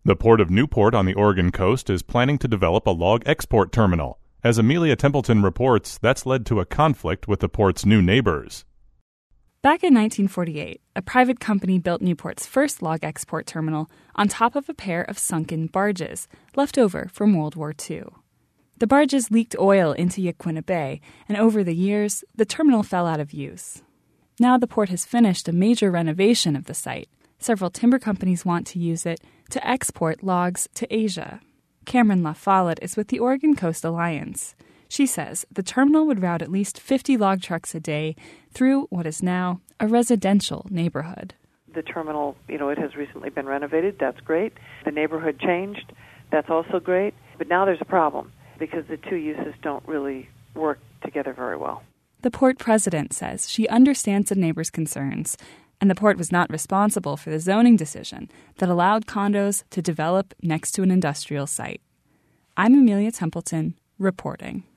The Port of Newport on the Oregon coast is planning to develop a log export terminal. As Amelia Templeton reports, that's led to a conflict with the port's new neighbors. Back in 1948, a private company built Newport's first log export terminal on top of a pair of sunken barges left over from World War II. The barges leaked oil into Yaquina Bay, and over the years, the terminal fell out of use. Now the port has finished a major renovation of the site. Several timber companies want to use it to export logs to Asia. Cameron LaFollette is with the Oregon Coast Alliance. She says the terminal would route at least 50 log trucks a day through what is now a residential neighborhood. The terminal, it has recently been renovated. That's great. The neighborhood changed. That's also great. But now there's a problem because the two uses don't really work together very well. The port president says she understands the neighbors' concerns, and the port was not responsible for the zoning decision that allowed condos to develop next to an industrial site. I'm Amelia Templeton, reporting.